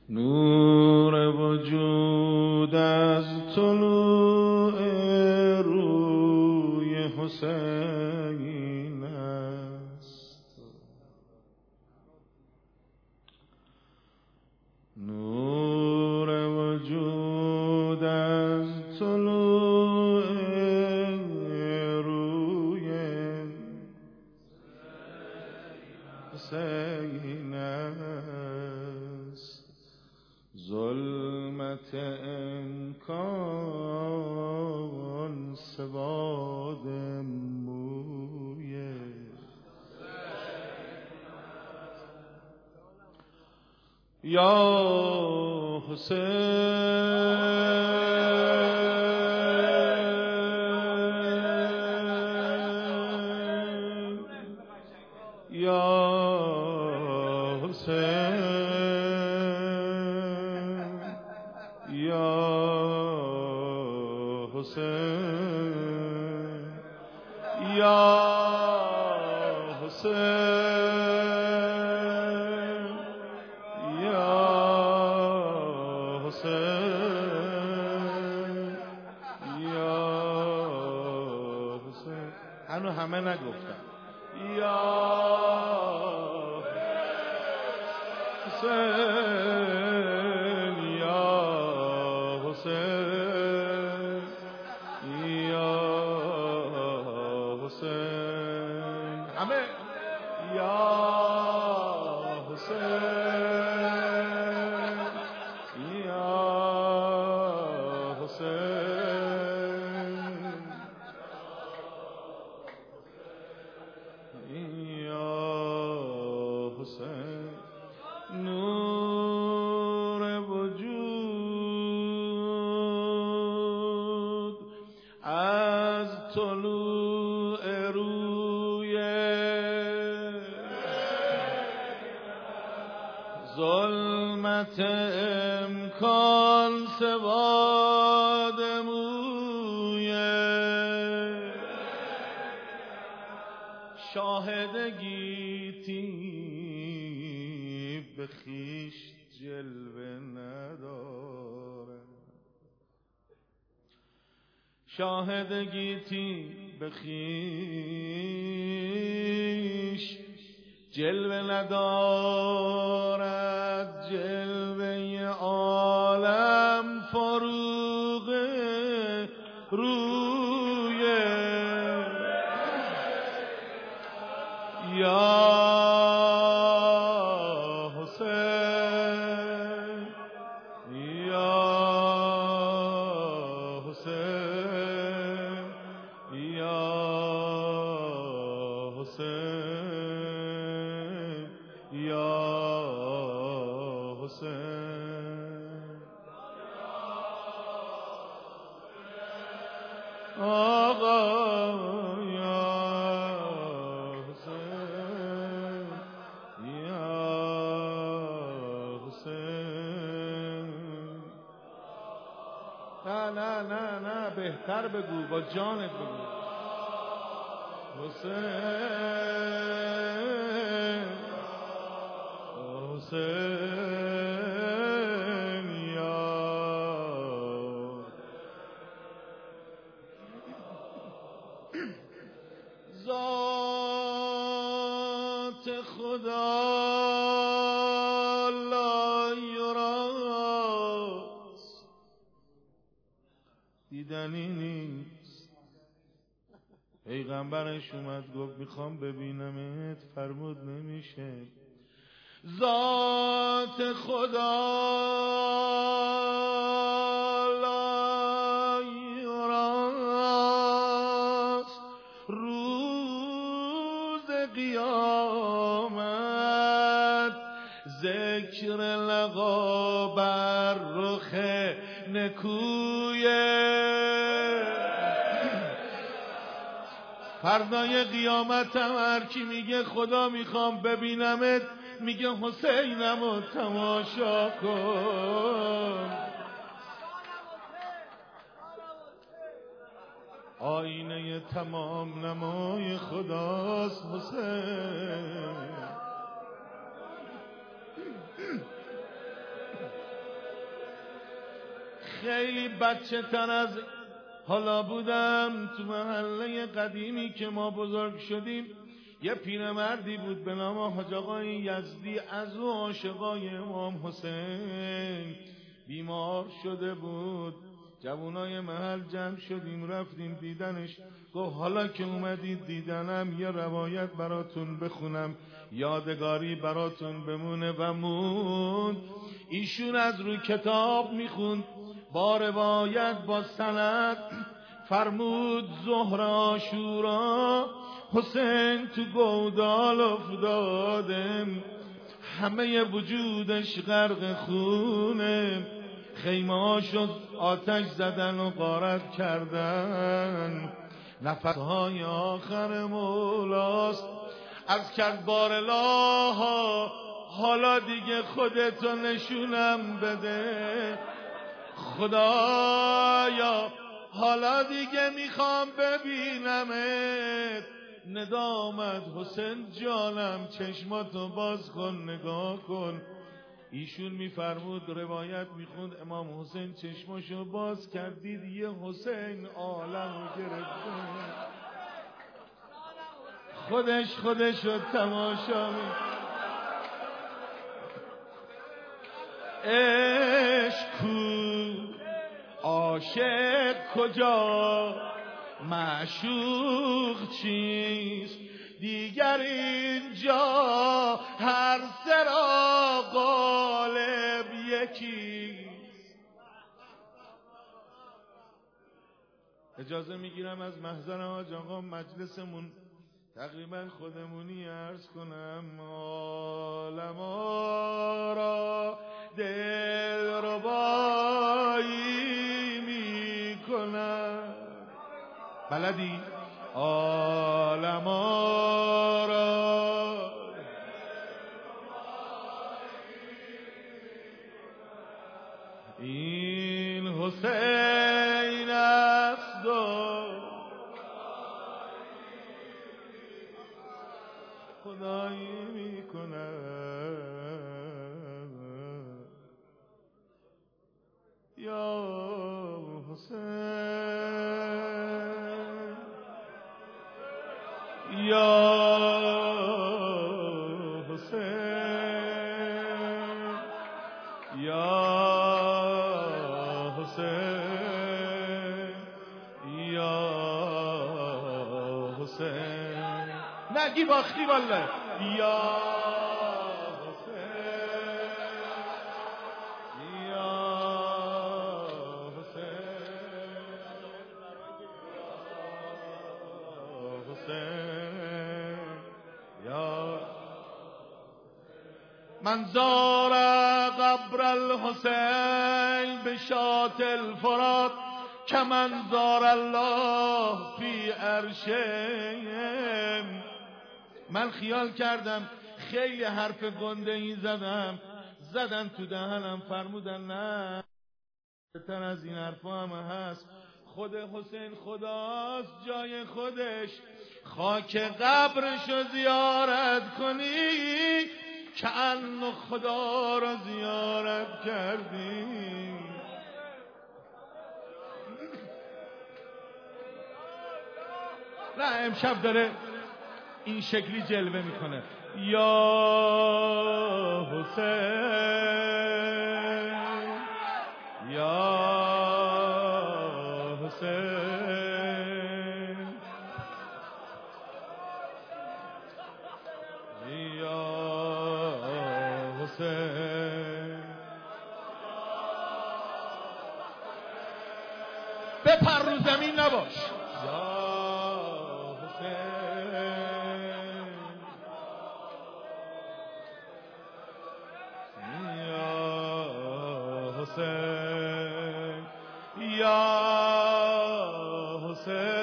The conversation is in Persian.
نور وجود از طلوع روی حسین است. نور وجود از طلوع روی حسین است. ظلمت امکان سواد موی یا حسین یا حسین یا حسین یا حسین یا حسین یا حسین. هنو همه نگفتن یا حسین یا حسین یا حسین. همه یا حسین یا حسین یا حسین. نور وجود از طلوع روی ظلمت امکان سواد موی شاهد گیتی به خویش جلوه ندارد. شاهد گیتی به خویش جلوه ندارد. جلوه عالم فروغ روی یا حسین یا حسین یا حسین یا حسین. آقا نه بهتر بگو، با جانت بگو حسین حسین یا ذات خدا دیدنی نیست. پیغمبرش اومد گفت میخوام ببینمت، فرمود نمیشه. ذات خدا لای راست روز قیامت ذکر لقا بر رخ نکویه. فردای قیامت هم هر کی میگه خدا میخوام ببینمت، میگه حسینمو تماشا کن. آینه تمام نمای خداست حسین. خیلی بچه تر از حالا بودم تو محله قدیمی که ما بزرگ شدیم. یه پیرمردی بود به نام حاج آقای یزدی، از او عاشقای امام حسین. بیمار شده بود. جوانای محل جمع شدیم رفتیم دیدنش. گفت حالا که اومدید دیدنم یه روایت براتون بخونم، یادگاری براتون بمونه. و موند. ایشون از روی کتاب میخوند با روایت با سند. فرمود ظهر عاشورا حسین تو گودال افتاده، همه وجودش غرق خونه، خیمه شد آتش زدن و غارت کردن. نفسهای آخر مولاست از کرد بار الله، حالا دیگه خودتو نشونم بده. خدایا حالا دیگه میخوام ببینمت. ندامت حسین جانم چشماتو باز کن نگاه کن. ایشون میفرمود روایت میخوند امام حسین چشماشو باز کردید یه حسین عالمو گرفته، خودشو تماشا می. عشق کو، عاشق کجا، معشوق چیست، دیگر اینجا هر سرا غالب یکیست. اجازه میگیرم از محضر حاج آقا مجلسمون تقریبا خودمونی عرض کنم. عالما را دلربایی میکنم. بلدی؟ عالما را این حسین است و خدایی میکنم. یا حسین، یا حسین، یا حسین، یا حسین. نگی باختی والله. یا حسین، یا حسین، یا حسین، یا من زار قبر الحسین بشاط الفرات کمن زار الله فی عرشه. من خیال کردم خیلی حرف گنده این زدن تو دهنم. فرمودن نه، بهتر از این حرفا هم هست. خود حسین خداست جای خودش، خاک قبرشو زیارت کنی کأن خدا را زیارت کردی. نه امشب داره این شکلی جلوه میکنه. یا حسین، یا حسین، یا حسین. بپر رو زمین نباش. یا حسین، یا حسین.